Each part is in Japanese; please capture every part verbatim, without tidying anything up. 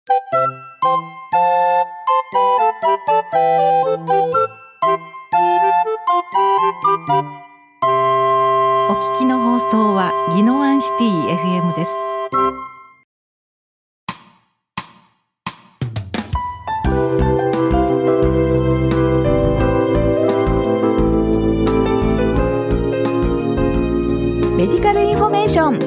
お聞きの放送は宜野湾シティ エフエム です。メディカルインフォメーション。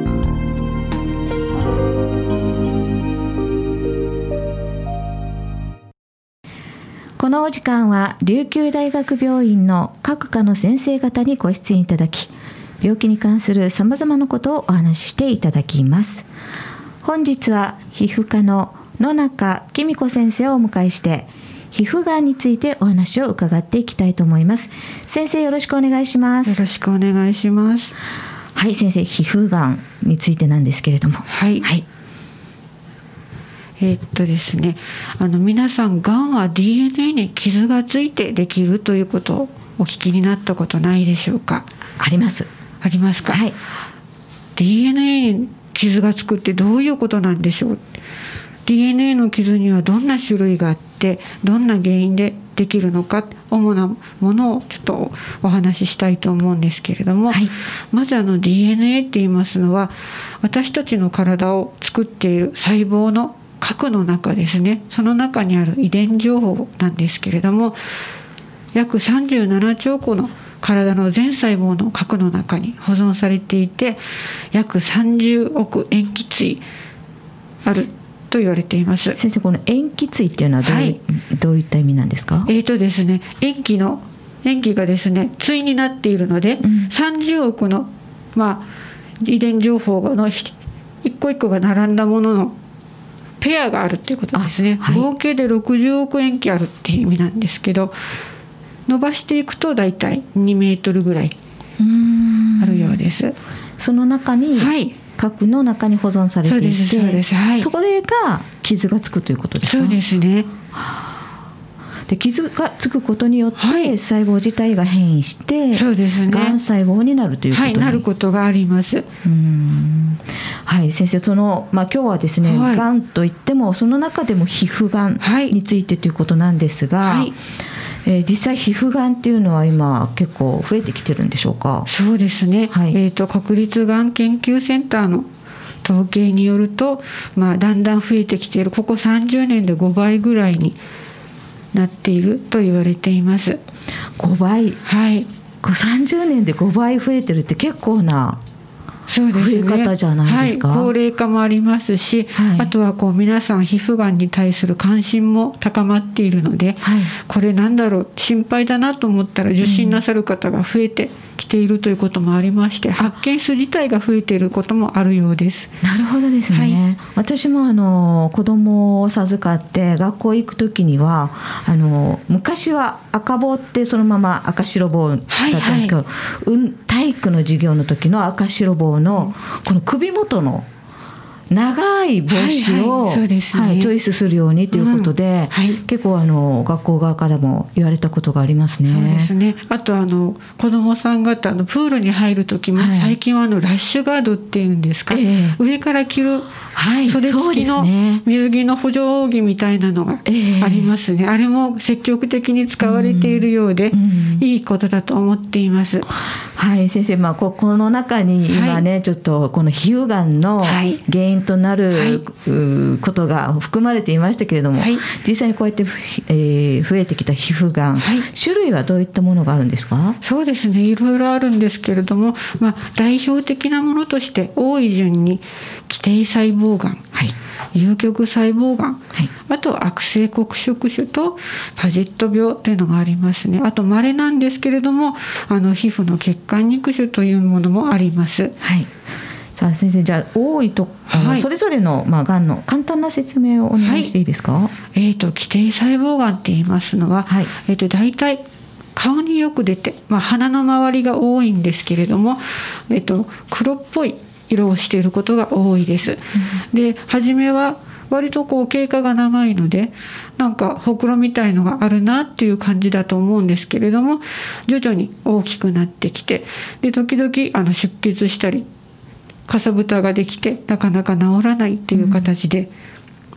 このお時間は琉球大学病院の各科の先生方にご出演いただき、病気に関するさまざまなことをお話ししていただきます。本日は皮膚科の野中紀美子先生をお迎えして皮膚がんについてお話を伺っていきたいと思います。先生、よろしくお願いします。 よろしくお願いします。 はい、先生、皮膚がんについてなんですけれども。 はい、 はい、 えー、っとですねあの皆さん、がんは ディーエヌエー に傷がついてできるということをお聞きになったことないでしょうか。 あります。 ありますか。 はい、 ディーエヌエー に傷がつくってどういうことなんでしょう。 ディーエヌエー の傷にはどんな種類があって、どんな原因でできるのか、主なものをちょっとお話ししたいと思うんですけれども、 はい、 まずあの ディーエヌエー って言いますのは、私たちの体を作っている細胞の核の中ですね。その中にある遺伝情報なんですけれども、約さんじゅうななちょうこの体の全細胞の核の中に保存されていて、約さんじゅうおく塩基対あると言われています。 先生、この塩基対っていうのはどうい、はい、どういった意味なんですか。 えーとですね、塩基の塩基がですね対になっているので、うん、さんじゅうおくの、まあ、遺伝情報の一個一個が並んだもののペアがあるっていうことですね。はい、合計でろくじゅうおく塩基あるっていう意味なんですけど、伸ばしていくとだいたいにメートルぐらいあるようです。 その中に、はい、核の中に保存されていて、そうです、そうです、はい、それが傷がつくということですか。 そうですね。 で、傷がつくことによって細胞自体が変異して、はい、そうですね、がん細胞になるということに、 はい、なることがあります。 うーん、はい、先生、その、まあ、今日はですね、はい、がんといってもその中でも皮膚がんについてということなんですが、はい、えー、実際皮膚がんっていうのは今結構増えてきてるんでしょうか。 そうですね、はい、えーと、国立がん研究センターの統計によると、まあ、だんだん増えてきている。ここさんじゅうねんでごばいぐらいになっていると言われています。 ごばい、 はい、 さんじゅうねんでごばい増えてるって結構なそうですね、 増え方じゃないですか。 はい、高齢化もありますし、はい、あとはこう皆さん皮膚がんに対する関心も高まっているので、はい、これなんだろう、心配だなと思ったら受診なさる方が増えてきているということもありまして、うん、発見数自体が増えていることもあるようです。 なるほどですね。はい、私もあの子供を授かって学校行く時には、あの昔は赤棒ってそのまま赤白棒だったんですけど、はいはい、うん、体育の授業の時の赤白棒のこの首元の長い帽子を、はいはい、ね、はい、チョイスするようにということで、うん、はい、結構あの学校側からも言われたことがありますね。 そうですね。あとあの子どもさん方のプールに入る時も、はい、最近はあのラッシュガードっていうんですか、えー、上から着る袖付きの水着の補助着みたいなのがありますね。えー、あれも積極的に使われているようで、うん、いいことだと思っています。 はい、先生、まあ、ここの中に今ね、はい、ちょっとこの皮膚がんの原因となる、はい、ことが含まれていましたけれども、はい、実際にこうやって、えー、増えてきた皮膚がん、はい、種類はどういったものがあるんですか。 そうですね、いろいろあるんですけれども、まあ、代表的なものとして多い順に基底細胞がん、はい、有極細胞がん、はい、あと悪性黒色腫とパジェット病というのがありますね。あと稀なんですけれども、あの皮膚の血管肉腫というものもあります。 はい、さあ先生、じゃあ多いと、はい、それぞれの、まあ、がんの簡単な説明をお願いしていいですか。はい、 えーと、基底細胞がんって言いますのは、はい、えーと、大体顔によく出て、まあ、鼻の周りが多いんですけれども、えーと、黒っぽい色をしていることが多いです。うん、で、初めは割とこう経過が長いので、なんかほくろみたいのがあるなっていう感じだと思うんですけれども、徐々に大きくなってきて、で時々あの出血したりかさぶたができてなかなか治らないっていう形で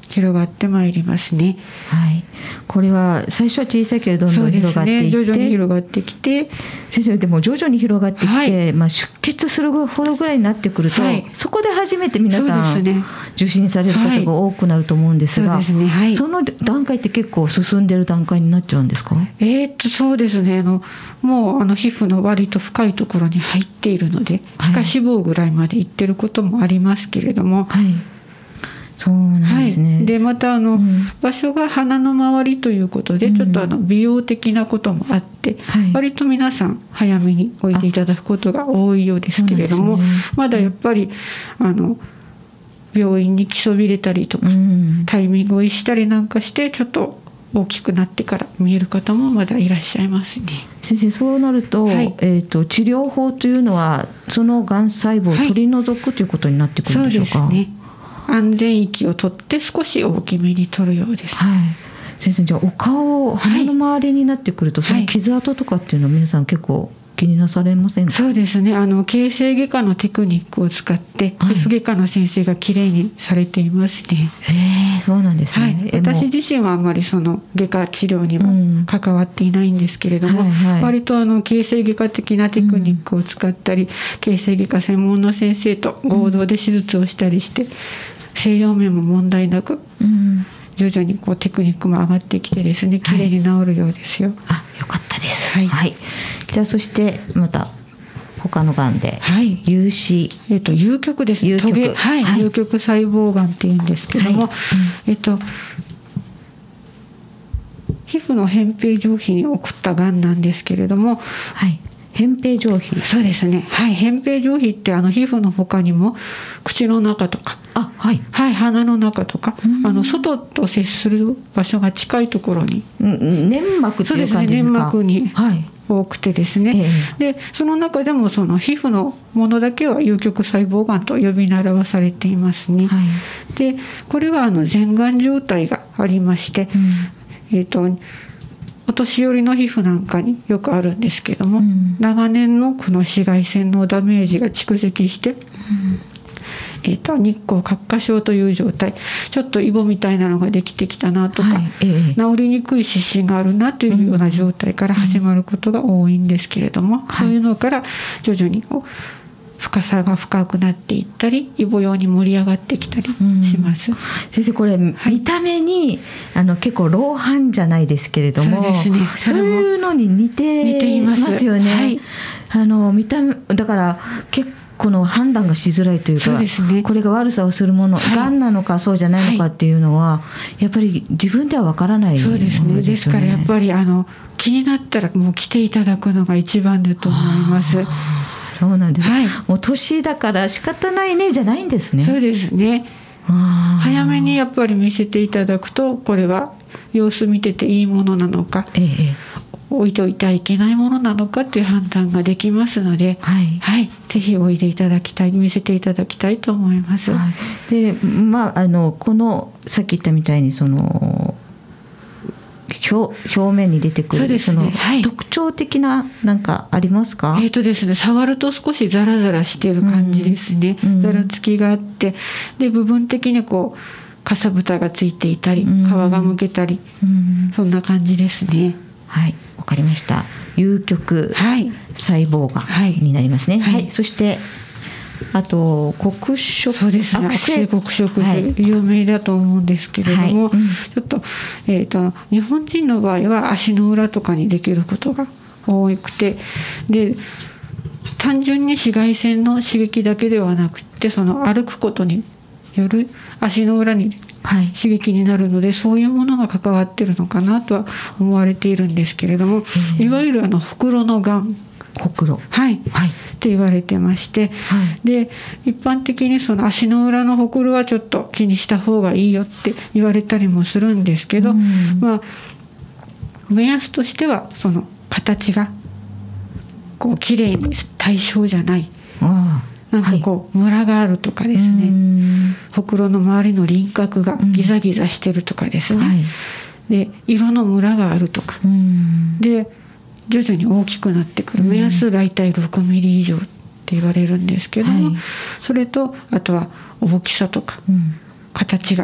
広がってまいりますね。 はい、これは最初は小さいけれどどんどん広がっていって、 そうですね、徐々に広がってきて、 先生でも徐々に広がってきて、はい、まあ、出血するほどぐらいになってくると、はい、そこで初めて皆さん、ね、受診される方が多くなると思うんですが、はい、そうですね、はい、その段階って結構進んでる段階になっちゃうんですか？ えー、っとそうですね、あのもうあの皮膚の割と深いところに入っているので、皮下脂肪ぐらいまでいってることもありますけれども、 はい、そうなんですね。 はい、でまたあの、うん、場所が鼻の周りということで、うん、ちょっとあの美容的なこともあって、はい、割と皆さん早めにおいていただくことが多いようですけれども、ね、まだやっぱりあの病院に来そびれたりとか、うん、タイミングを逸したりなんかしてちょっと大きくなってから見える方もまだいらっしゃいますね。 先生、そうなると、はい、えーと、治療法というのはそのがん細胞を取り除く、はい、ということになってくるんでしょうか？ そうですね、安全域を取って少し大きめに取るようです。 はい、先生、じゃあお顔、鼻の周りになってくると、はい、その傷跡とかっていうのは皆さん結構気になされませんか？ そうですね、あの形成外科のテクニックを使って皮膚外科の先生がきれいにされていますね。 へえ、そうなんですね。 はい、私自身はあんまりその外科治療にも関わっていないんですけれども、うん、はいはい、割とあの形成外科的なテクニックを使ったり、うん、形成外科専門の先生と合同で手術をしたりして、うん、西洋面も問題なく、うん、徐々にこうテクニックも上がってきてですね、きれいに治るようですよ。 はい、あ、よかったです。はい、はい、じゃあそしてまた他のがんで、はい、有子、 えっと有極ですね。有極、はい、はい、有極細胞がんっていうんですけども、はい、うん、えっと皮膚の扁平上皮に起こったがんなんですけれども、 はい、扁平上皮、 そうですね、はい、扁平上皮ってあの皮膚の他にも口の中とか、 あ、はい、 はい、鼻の中とか、あの外と接する場所が近いところに、 うん、粘膜っていう感じですか？ そうですね、粘膜に、はい、多くてですね、ええ、でその中でもその皮膚のものだけは有極細胞がんと呼び習わされていますね。はい、でこれはあの前がん状態がありまして、うん、えーとお年寄りの皮膚なんかによくあるんですけども、うん、長年のこの紫外線のダメージが蓄積して、うん、えー、と日光角化症という状態、ちょっとイボみたいなのができてきたなとか、はい、えー、治りにくい湿疹があるなというような状態から始まることが多いんですけれども、うん、そういうのから徐々にこう深さが深くなっていったり、イボ用に盛り上がってきたりします。うん、 先生、これ、はい、見た目にあの結構老斑じゃないですけれども、 そうですね、そそういうのに似てますよね。はい、あの見た目だから結構この判断がしづらいというか、そうですね、これが悪さをするもの、はい、がんなのかそうじゃないのかっていうのは、はい、やっぱり自分では分からないものですよね。 そうですね、ですからやっぱりあの気になったらもう来ていただくのが一番だと思います。 そうなんです、はい、もう年だから仕方ないねじゃないんですね。 そうですね、早めにやっぱり見せていただくと、これは様子見てていいものなのか、ええ、置いておいてはいけないものなのかという判断ができますので、はいはい、ぜひおいでいただきたい、見せていただきたいと思います。はい、 で、まあ、あのこのさっき言ったみたいにその 表, 表面に出てくる、 そ,、ね、その、はい、特徴的ななんかありますか？ えーとですね、触ると少しザラザラしている感じですね。うん、ザラつきがあって、で部分的にこうかさぶたがついていたり、皮がむけたり、うん、そんな感じですね。 はい、わかりました。有極細胞がんになりますね。はいはいはい、そしてあと黒色、 そうですね、悪性黒色腫、有名だと思うんですけれども、はい、うん、ちょっと、えーと、日本人の場合は足の裏とかにできることが多くて、で単純に紫外線の刺激だけではなくて、その歩くことによる足の裏に刺激になるので、はい、そういうものが関わっているのかなとは思われているんですけれども、いわゆるあのほくろのがん、 ほくろ、 はい、はい、って言われてまして、はい、で一般的にその足の裏のほくろはちょっと気にした方がいいよって言われたりもするんですけど、うん、まあ目安としてはその形がこう綺麗に対称じゃない、ああ、なんかこうムラがあるとかですね、ほくろの周りの輪郭がギザギザしてるとかですね、はい、で色のムラがあるとか、で徐々に大きくなってくる、目安大体ろくミリ以上って言われるんですけども、はい、それとあとは大きさとか、うん、形が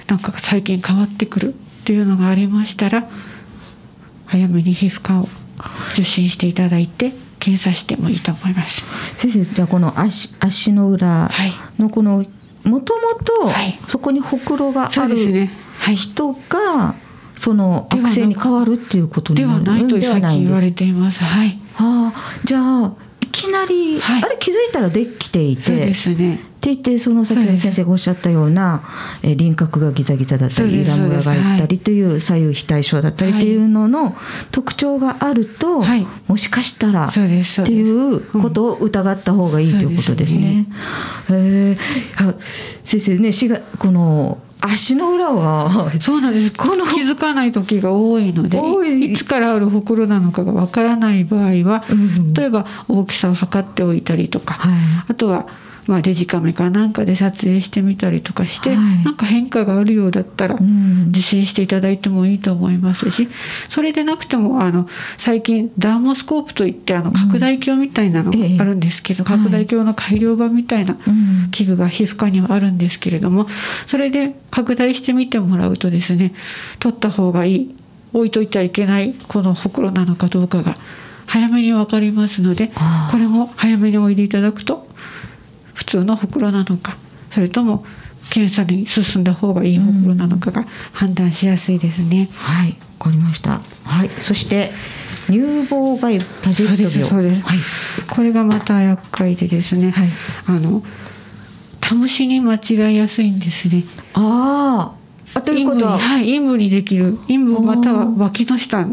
なんか最近変わってくるっていうのがありましたら、早めに皮膚科を受診していただいて検査してもいいと思います。 先生、じゃあこの 足, 足の裏のこのもともとそこにほくろがある人がその悪性に変わるっていうことではないと最近言われています。はい。 はあ、じゃあいきなり、はい、あれ気づいたらできていて、 そうですね。 って言ってその先ほど先生がおっしゃったようなえ輪郭がギザギザだったり裏ムラがあったりという左右非対称だったりっていうのの特徴があると、はい、もしかしたらっていうことを疑った方がいいということですね。えー、先生ね、しがこの足の裏はそうなんです。この気づかない時が多いので、い, いつからあるほくろなのかがわからない場合は、うん、例えば大きさを測っておいたりとか、はい、あとはまあデジカメかなんかで撮影してみたりとかして、はい、なんか変化があるようだったら受診していただいてもいいと思いますし、それでなくてもあの最近ダーモスコープといってあの拡大鏡みたいなのがあるんですけど、うん、拡大鏡の改良版みたいな器具が皮膚科にはあるんですけれども、それで拡大してみてもらうとですね、取った方がいい、置いといてはいけないこのほくろなのかどうかが早めに分かりますので、これも早めにおいでいただくと普通のほくろなのか、それとも検査に進んだ方がいいほくろなのかが判断しやすいですね。 はい、わかりました。はい、そして乳房外パジェット病。そうです、そうです。はい、 これがまた厄介でですね、はい、あのタムシに間違いやすいんですね。 ああ、ということは、 はい、陰部にできる陰部または脇の下、はい、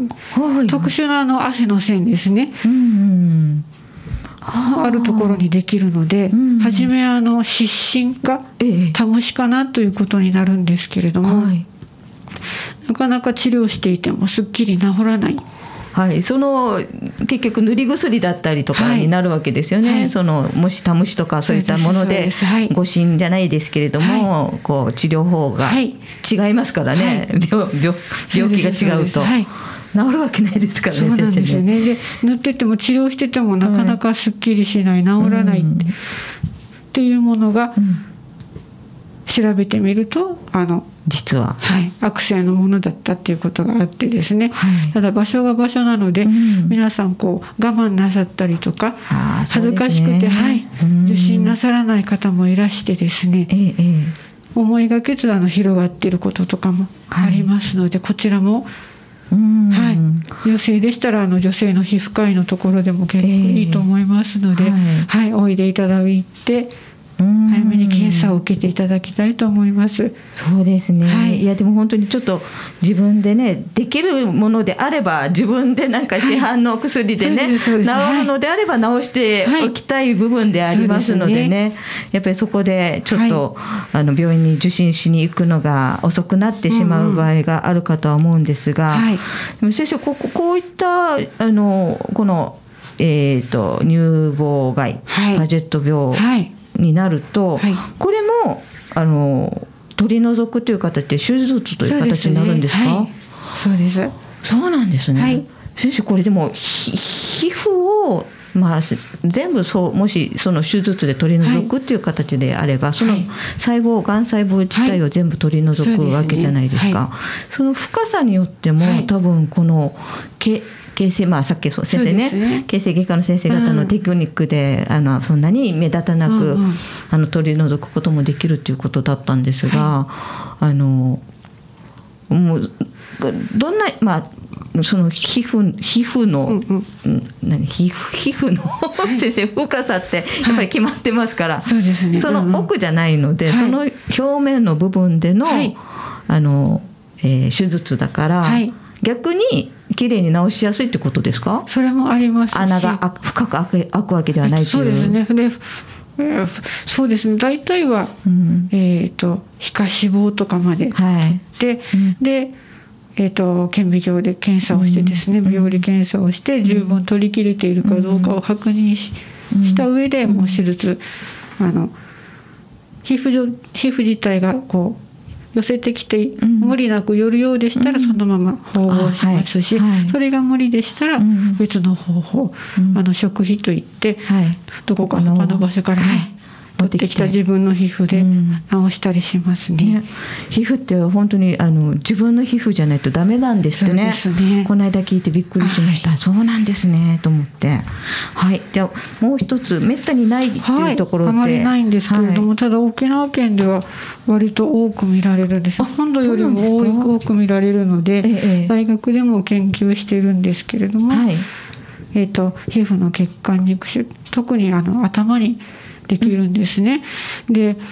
特殊なあの汗の線ですね。うんうん、あるところにできるので、うん、初めあの湿疹か、ええ、タムシかなということになるんですけれども、はい、なかなか治療していてもすっきり治らない。 はい、その結局塗り薬だったりとかになるわけですよね。はい、そのもしタムシとかそういったもので誤診じゃないですけれども、はい、こう治療法が違いますからね、はい、病, 病, 病気が違うと。治るわけないですからね。 そうなんですよね。で塗ってても治療しててもなかなかすっきりしない、治らないって、うん、っていうものが、うん、調べてみるとあの実は、 はい、悪性のものだったっていうことがあってですね、はい、ただ場所が場所なので、うん、皆さんこう我慢なさったりとか、恥ずかしくて、はい、うん、受診なさらない方もいらしてですね、ええ、思いがけずあの広がっていることとかもありますので、はい、こちらもはい、女性でしたらあの女性の皮膚科医のところでも結構いいと思いますので、えーはいはい、おいでいただいて早めに検査を受けていただきたいと思います。 そうですね、はい、いやでも本当にちょっと自分でねできるものであれば自分でなんか市販の薬でね、はい、治るのであれば治しておきたい部分でありますのでね、はい、やっぱりそこでちょっと、はい、あの病院に受診しに行くのが遅くなってしまう場合があるかとは思うんですが、うんうん、でも先生 こ, こういったあのこの、えー、と乳房外、はい、パジェット病、はいになると、はい、これもあの取り除くという形で手術という形になるんですか？ そうですね、はい、 そうです。そうなんですね、はい、先生これでも皮膚を、まあ、全部そうもしその手術で取り除くという形であれば、はい、その細胞がん細胞自体を全部取り除くわけじゃないですか、はい、その深さによっても、はい、多分この毛形成、まあ、さっき先生 ね, ね形成外科の先生方のテクニックで、うん、あのそんなに目立たなく、うんうん、あの取り除くこともできるということだったんですが、はい、あのもうどんな、まあ、その皮膚皮膚の、うんうん、何皮膚皮膚の先生深さってやっぱり決まってますから、はい、そうですね、その奥じゃないので、うんうん、その表面の部分での、はい、あのえー、手術だから、はい、逆にきれいに治しやすいってことですか？ それもありますし、 穴が深く開く、開くわけではないという。そうですね。で、 えー、そうですね。大体は、うん、えっ、ー、と皮下脂肪とかまで、はい、で、うん、で、えっ、ー、と顕微鏡で検査をしてですね、うん、病理検査をして十分取り切れているかどうかを確認 し,、うん、した上でもう手術、あの皮膚上皮膚自体がこう寄せてきて無理なく寄るようでしたらそのまま縫合しますし、うんはいはい、それが無理でしたら別の方法、うん、あの食費といって、はい、どこか他の場所から、ね、 取ってきた自分の皮膚で治したりしますね。ね、 皮膚って本当にあの自分の皮膚じゃないとダメなんですってね。そうですね。この間聞いてびっくりしました。はい、そうなんですねと思って。はい。じゃあもう一つめったにないっていうところで、はい、 あまりないんですけれども、はい、ただ沖縄県では割と多く見られるんです。本土よりも多い多く見られるので、ええ、大学でも研究しているんですけれども、はい、えーと、皮膚の血管肉腫、特にあの頭にできるんですね。うん、で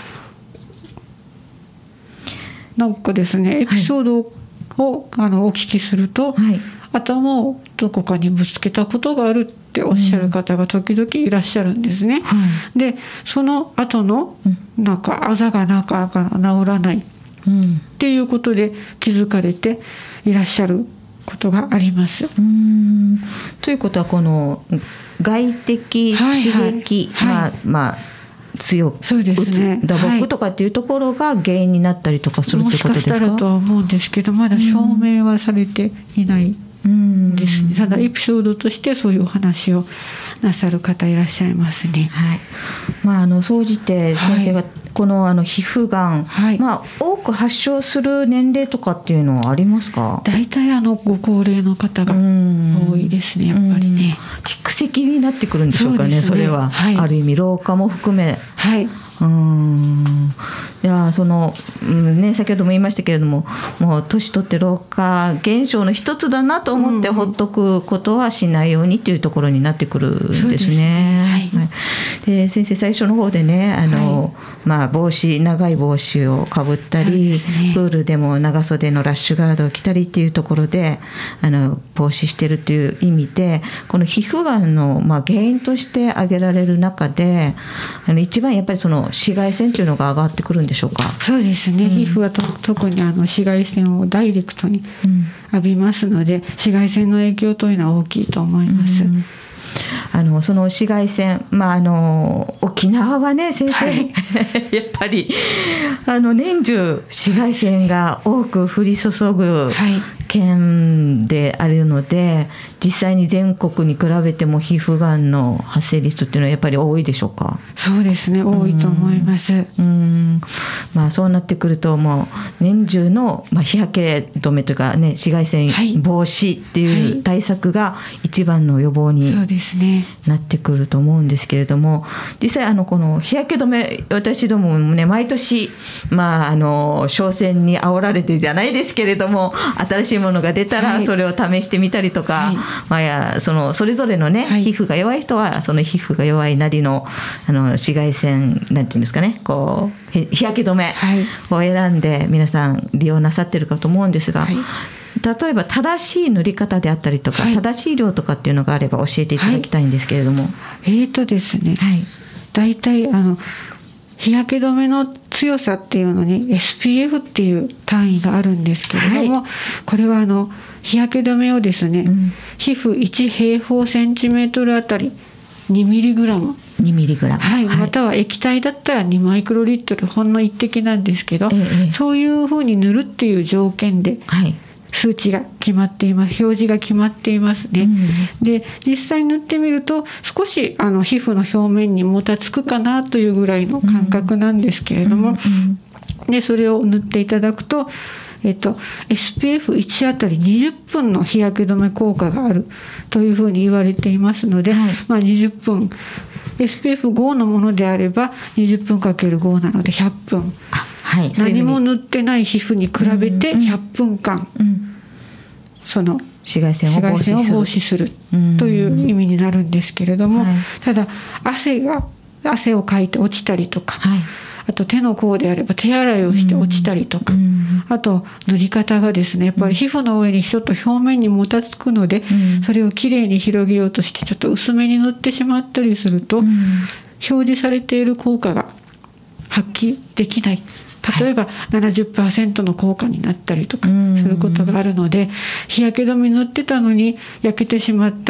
なんかですねエピソードを、はい、あのお聞きすると、はい、頭をどこかにぶつけたことがあるっておっしゃる方が時々いらっしゃるんですね。うん、でその後のなんかあざがなかなか治らないっていうことで気づかれていらっしゃることがあります。うーんということはこの外的刺激が、はいはい、まあ強くそうですね、 打撲とかっていうところが原因になったりとかするってことですか？ もしかしたらとは思うんですけど、まだ証明はされていないですね。ただエピソードとしてそういうお話をなさる方いらっしゃいますね。はい、 まああの総じて先生が、はい、このあの皮膚がん、はい、まあ多く発症する年齢とかっていうのはありますか？ 大体あのご高齢の方が多いですね、やっぱりね。 蓄積になってくるんでしょうかね。 そ, ねそれは、はい、ある意味老化も含め、はい、うーんいやその、うんね、先ほども言いましたけれども、もう年取って老化現象の一つだなと思ってほっとくことはしないようにというところになってくるんですね。そうですね、はいはい、で先生最初の方でねあの、はいまあ、帽子長い帽子をかぶったり、ね、プールでも長袖のラッシュガードを着たりっていうところであの防止してるという意味で、この皮膚がんの、まあ、原因として挙げられる中であの一番やっぱりその紫外線というのが上がってくるんでしょうか？ そうですね、うん、皮膚はと特にあの紫外線をダイレクトに浴びますので、うん、紫外線の影響というのは大きいと思います。うん、 あのその紫外線、まあ、あの沖縄はね先生、はい、やっぱりあの年中紫外線が多く降り注ぐ県であるので、実際に全国に比べても皮膚がんの発生率っていうのはやっぱり多いでしょうか？ そうですね、多いと思います。うーん、まあ、そうなってくるともう年中の、まあ、日焼け止めというか、ね、紫外線防止っていう対策が一番の予防になってくると思うんですけれども、実際あのこの日焼け止め私どももね毎年、まあ、あの商戦に煽られてじゃないですけれども、新しいものが出たらそれを試してみたりとか、はいまあ、やそのそれぞれのね、はい、皮膚が弱い人はその皮膚が弱いなりの、あの紫外線なんていうんですかね、こう日焼け止めを選んで皆さん利用なさってるかと思うんですが、はい、例えば正しい塗り方であったりとか、はい、正しい量とかっていうのがあれば教えていただきたいんですけれども。はい、 えーとですね、はい、だいたいあの日焼け止めの強さっていうのに エスピーエフ っていう単位があるんですけれども、はい、これはあの日焼け止めをですね、うん、皮膚いち平方センチメートルあたりにミリグラム、 にミリグラム、 はい、または液体だったらにマイクロリットル、ほんの一滴なんですけど、ええ、そういうふうに塗るっていう条件で、はい数値が決まっています。表示が決まっていますね。うん、で実際塗ってみると少しあの皮膚の表面にもたつくかなというぐらいの感覚なんですけれども、うんうんうん、でそれを塗っていただくと、えっと、エスピーエフいち あたりにじゅっぷんの日焼け止め効果があるというふうに言われていますので、はいまあ、にじゅっぷん エスピーエフご のものであればにじゅっぷんかけるご なのでひゃっぷん、はい、何も塗ってない皮膚に比べてひゃっぷんかん、うんうん、その紫外線を防止する、 防止するという意味になるんですけれども、はい、ただ汗が汗をかいて落ちたりとか、はい、あと手の甲であれば手洗いをして落ちたりとか、あと塗り方がですねやっぱり皮膚の上にちょっと表面にもたつくので、それをきれいに広げようとしてちょっと薄めに塗ってしまったりすると、表示されている効果が発揮できない、例えば ななじゅっパーセント の効果になったりとかすることがあるので、日焼け止め塗ってたのに焼けてしまったっ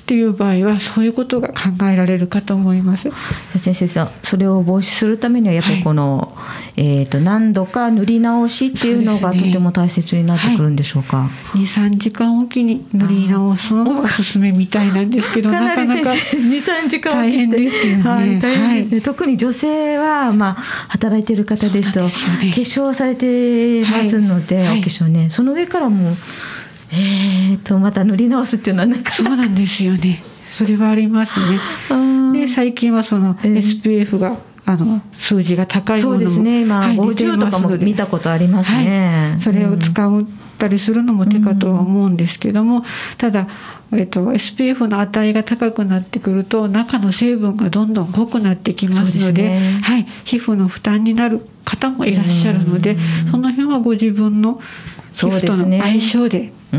っていう場合はそういうことが考えられるかと思います。 先生さん、それを防止するためにはやっぱりこの、はい、えー、と何度か塗り直しっていうのがとても大切になってくるんでしょうか。はい、 にさんじかんおきに塗り直すのがおすすめみたいなんですけど、なかなかにさんじかん大変ですよね。 はい、大変ですね。 はい、 特に女性は、まあ、働いている方ですと、すね、化粧されてますので、はいはい、お化粧ね、その上からもえー、とまた塗り直すっていうのはなかなかそうなんですよね。それはありますね。で最近はその エスピーエフ が、えー、あの数字が高いものも、そうですね、今、はい、 ごじゅうとかも見たことありますね。 はい、それを使ったりするのも手かとは思うんですけども、うん、ただ、えー、と エスピーエフ の値が高くなってくると中の成分がどんどん濃くなってきますの で, で、ね、はい、皮膚の負担になる方もいらっしゃるので、うん、その辺はご自分の皮膚との相性で、うん、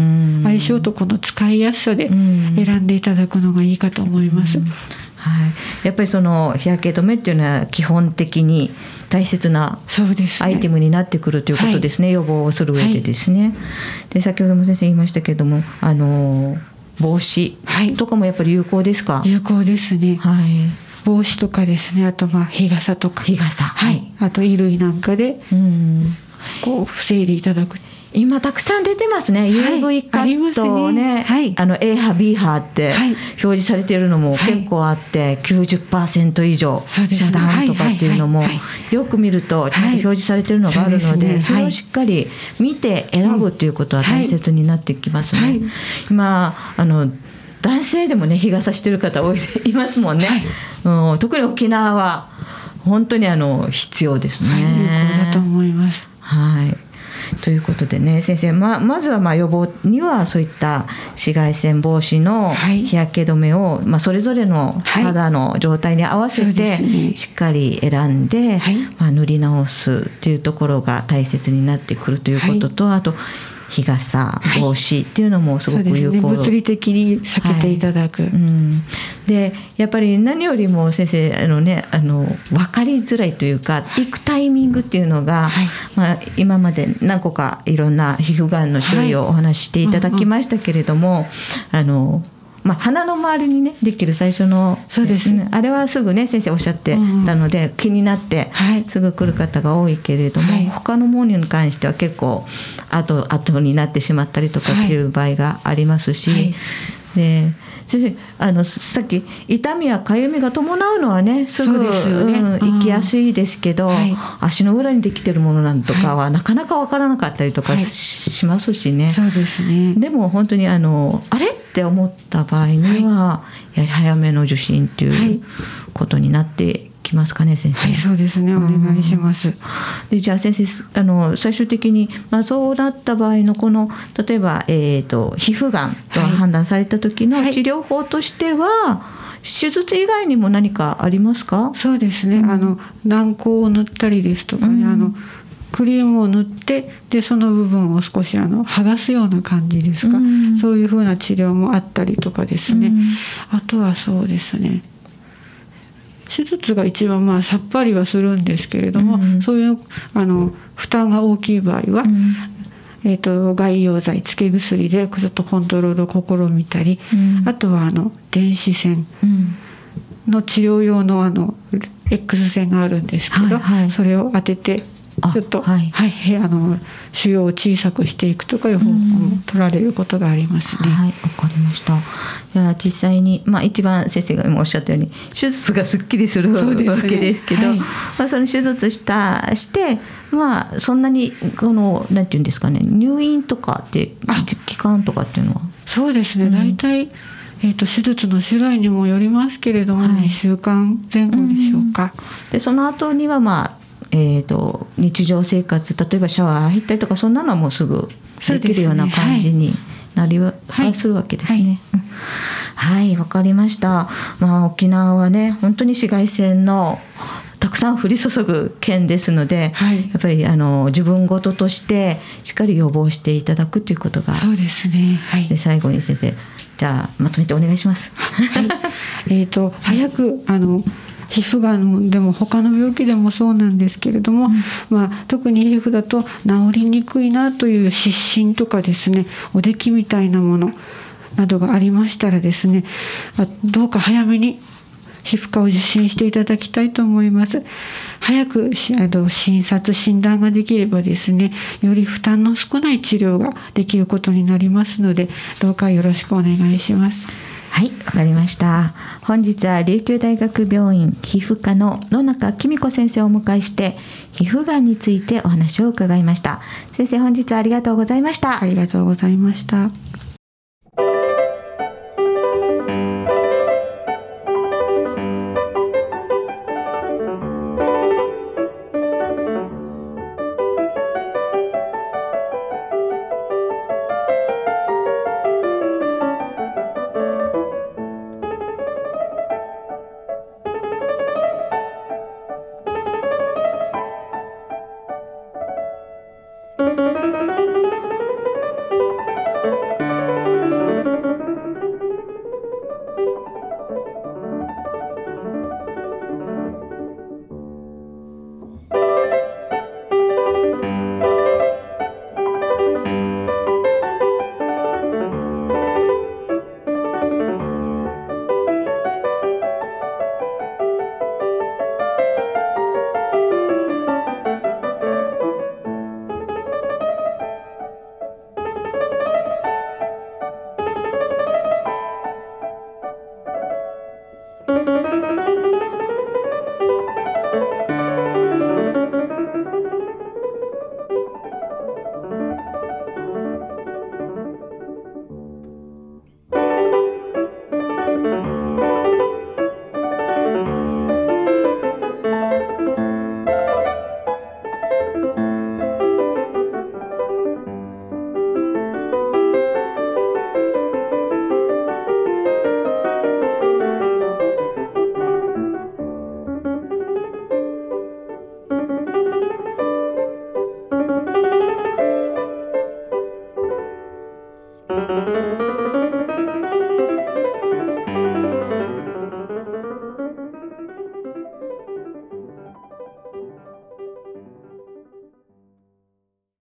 相性とこの使いやすさで選んでいただくのがいいかと思います。うん、はい、 やっぱりその日焼け止めっていうのは基本的に大切なアイテムになってくるということですね。はい、予防をする上でですね。はい、で先ほども先生言いましたけれども、あの帽子とかもやっぱり有効ですか？ 有効ですね。はい、帽子とかですね、あとまあ日傘とか、 日傘、はい、 あと衣類なんかでこう防いでいただく。 今たくさん出てますね。 ユーブイ カットをね、はい、あの A 波 B 波って表示されているのも結構あって、はい、きゅうじゅっパーセント 以上遮断とかっていうのもよく見るとちゃんと表示されているのがあるので、はい、それをしっかり見て選ぶということは大切になってきますね。はい、今あの男性でもね日傘してる方多いいますもんね。はい、特に沖縄は本当にあの必要ですね。 はい、有効だと思います。 はい、ということでね、先生、ま, まずはまあ予防にはそういった紫外線防止の日焼け止めを、はい、まあ、それぞれの肌の状態に合わせてしっかり選んで、はい、まあ、塗り直すというところが大切になってくるということと、はい、あと日傘、帽子っていうのもすごく有効、 はい、ね、物理的に避けていただく、はい、うん、 でやっぱり何よりも先生あの、ね、あの分かりづらいというか、行くタイミングっていうのが、はい、まあ、今まで何個かいろんな皮膚がんの種類をお話ししていただきましたけれども、はい、うんうん、あのまあ、鼻の周りにねできる最初の、 そうですね、 あれはすぐね先生おっしゃってたので、うん、気になってすぐ来る方が多いけれども、はい、他のものに関しては結構後後になってしまったりとかっていう場合がありますし、はい、で先生あのさっき痛みやかゆみが伴うのはねすぐ、ね、うん、行きやすいですけど、はい、足の裏にできてるものなんとかはなかなか分からなかったりとかしますしね。 はい、そうですね。 でも本当にあのあれって思った場合には、はい、やはり早めの受診ということになってきますかね、先生。 はい、そうですね、お願いします。 でじゃあ先生、あの最終的に、まあ、そうなった場合のこの例えば、えーと、皮膚がんと判断された時の治療法としては、はい、手術以外にも何かありますか？ そうですね、うん、あの軟膏を塗ったりですとかね、うん、あのクリームを塗ってでその部分を少しあの剥がすような感じですか、うん、そういうふうな治療もあったりとかですね、うん、あとはそうですね、手術が一番まあさっぱりはするんですけれども、うん、そういうあの負担が大きい場合は、うん、えー、と外用剤つけ薬でちょっとコントロールを試みたり、うん、あとはあの電子線の治療用のあの X 線があるんですけど、はいはい、それを当ててちょっと、はいはい、あの腫瘍を小さくしていくとかいう方法も取られることがありますね。 はい、わかりました。じゃあ実際に、まあ、一番先生が今おっしゃったように手術がすっきりするわけですけど、はい、まあ、その手術したして、まあ、そんなにこのなんていうんですかね、入院とかって期間とかっていうのは？ そうですね、大体、うん、えー、と手術の種類にもよりますけれども、はい、にしゅうかんぜん後でしょうか。 うん、でその後にはまあえー、と日常生活、例えばシャワー入ったりとかそんなのはもうすぐできるような感じになりは、はい、するわけですね。はい、はい、わかりました。まあ、沖縄はね本当に紫外線のたくさん降り注ぐ県ですので、はい、やっぱりあの自分事としてしっかり予防していただくということが、 そうですね、はい、 で最後に先生、じゃあまとめてお願いします。 はい、えーと早くあの皮膚がんでも他の病気でもそうなんですけれども、うん、まあ、特に皮膚だと治りにくいなという湿疹とかですね、おできみたいなもの、 などがありましたらですね、どうか早めに皮膚科を受診していただきたいと思います。早く診察診断ができればですね、より負担の少ない治療ができることになりますので、どうかよろしくお願いします。 はい、わかりました。本日は琉球大学病院皮膚科の野中紀美子先生をお迎えして皮膚がんについてお話を伺いました。先生、本日はありがとうございました。 ありがとうございました。